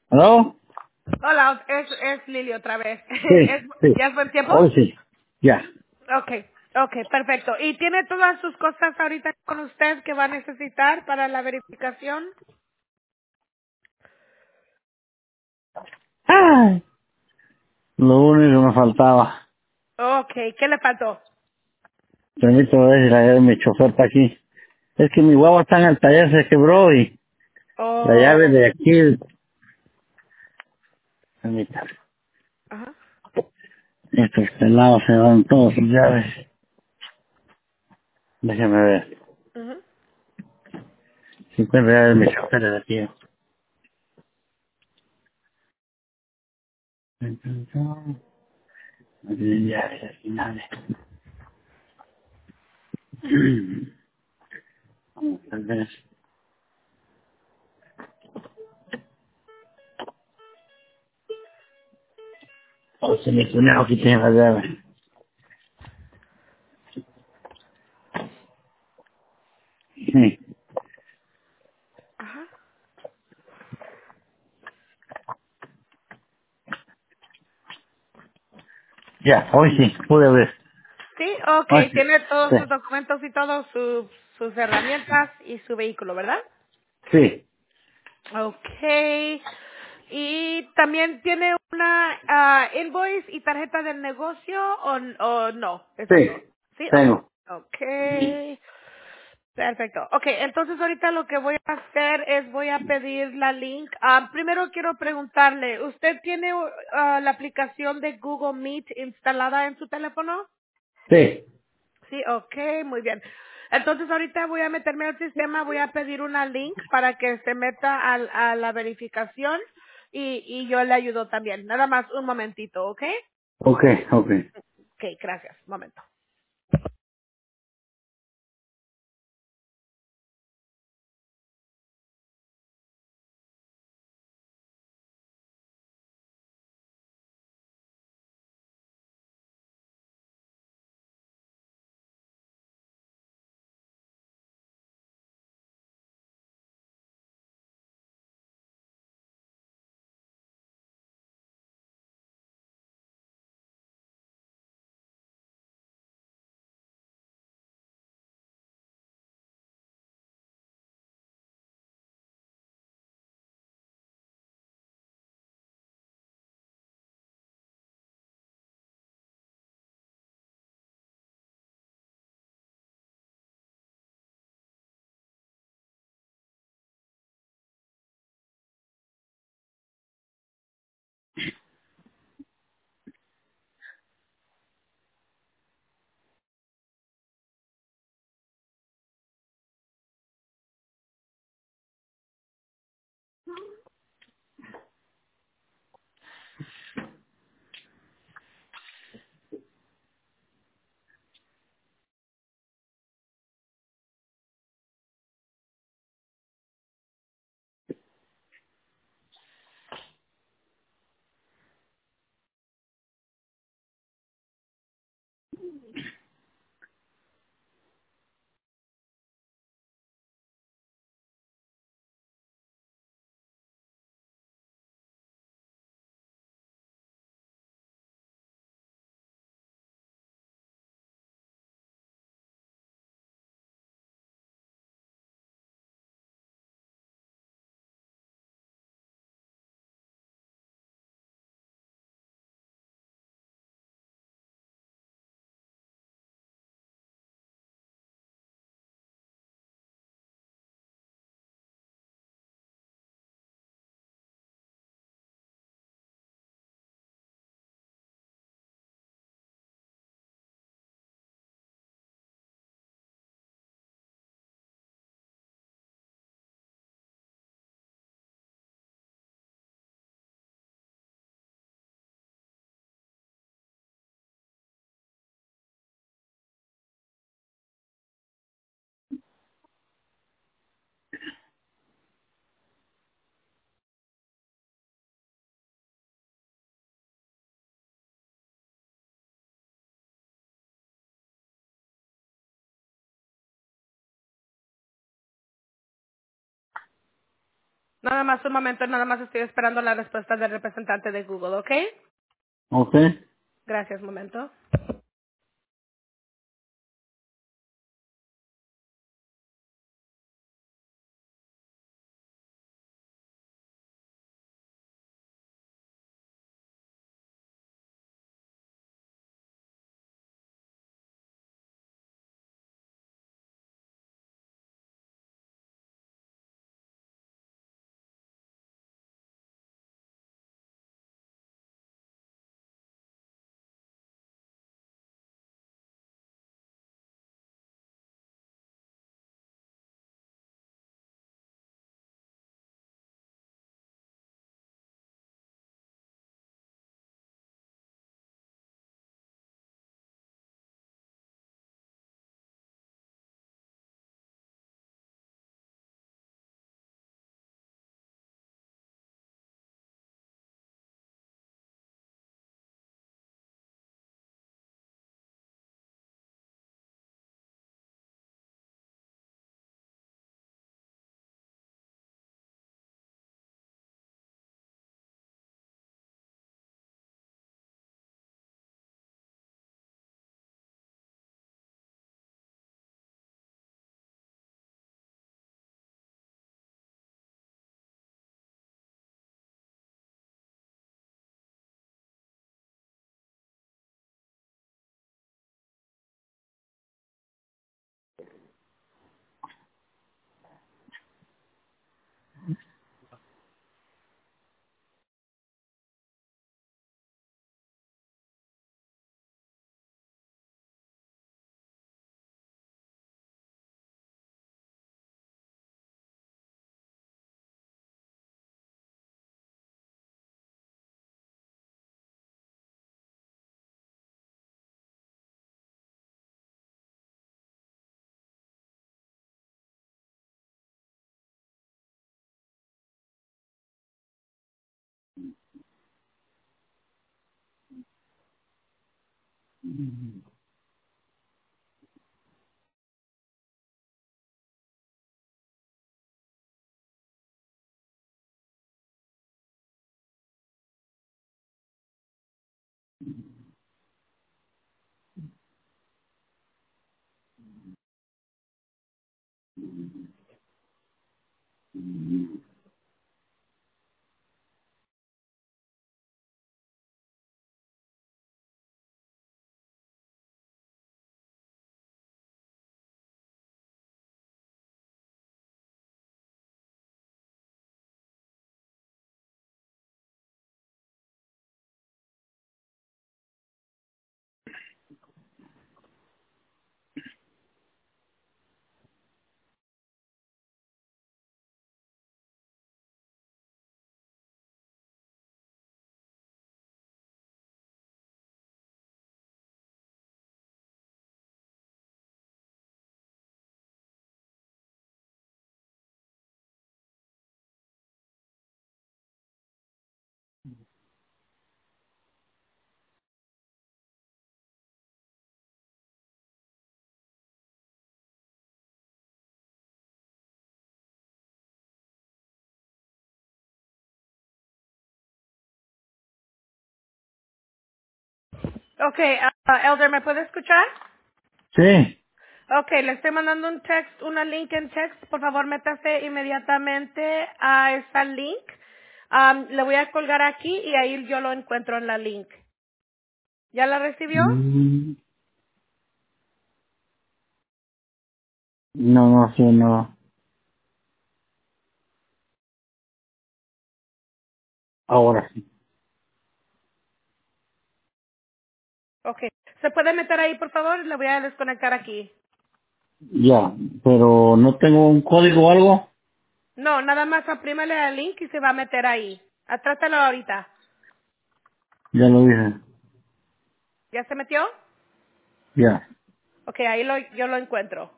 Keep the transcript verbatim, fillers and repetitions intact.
¿Aló? Hola, es, es Lili otra vez. Sí, ¿Es, sí. ¿Ya es buen tiempo? Hoy sí. Ya. Okay, okay, perfecto. ¿Y tiene todas sus cosas ahorita con usted que va a necesitar para la verificación? Ay, lo único que me faltaba. Okay, ¿qué le faltó? Permítame ver si la llave de mi chofer está aquí. Es que mi guagua está en el taller, se quebró y la llave Oh, de aquí... Permítame. ajá. Estos pelados se van todas sus llaves. Déjeme ver. Ujú. Si encuentro llave de mi chofer de aquí. No tienen llaves al final. Tal vez. O se me cuñado que tiene la llave. Sí. Ajá. Ya, hoy sí, pude ver. Sí, Hoy okay, sí. tiene todos sus Sí. documentos y todo, su, sus herramientas y su vehículo, ¿verdad? Sí. Okay. ¿Y también tiene una ah, invoice y tarjeta del negocio o, o no? Esas dos. Sí. Sí, okay. Tengo. Okay. Perfecto. Okay, entonces ahorita lo que voy a hacer es voy a pedir la link. Ah, primero quiero preguntarle, ¿usted tiene ah, la aplicación de Google Meet instalada en su teléfono? Sí. Sí, okay, muy bien. Entonces ahorita voy a meterme al sistema, voy a pedir una link para que se meta al- a, la verificación y, y yo le ayudo también. Nada más un momentito, ¿ok? Ok, ok. Ok, gracias. Un momento. Nada más un momento, nada más estoy esperando la respuesta del representante de Google, ¿ok? Ok. Gracias, un momento. Ok, ah, Elder, ¿me puede escuchar? Sí. Ok, le estoy mandando un text, una link en text. Por favor, métase inmediatamente a esa link. Am, le voy a colgar aquí y ahí yo lo encuentro en la link. ¿Ya la recibió? Mm, No, no sé, no. Ahora sí. Ok. ¿Se puede meter ahí, por favor? Le voy a desconectar aquí. Ya, pero no tengo un código o algo. No, nada más oprímele al link y se va a meter ahí. Ah, trátalo ahorita. Ya lo dije. ¿Ya se metió? Ya. Ok, ahí lo, yo lo encuentro.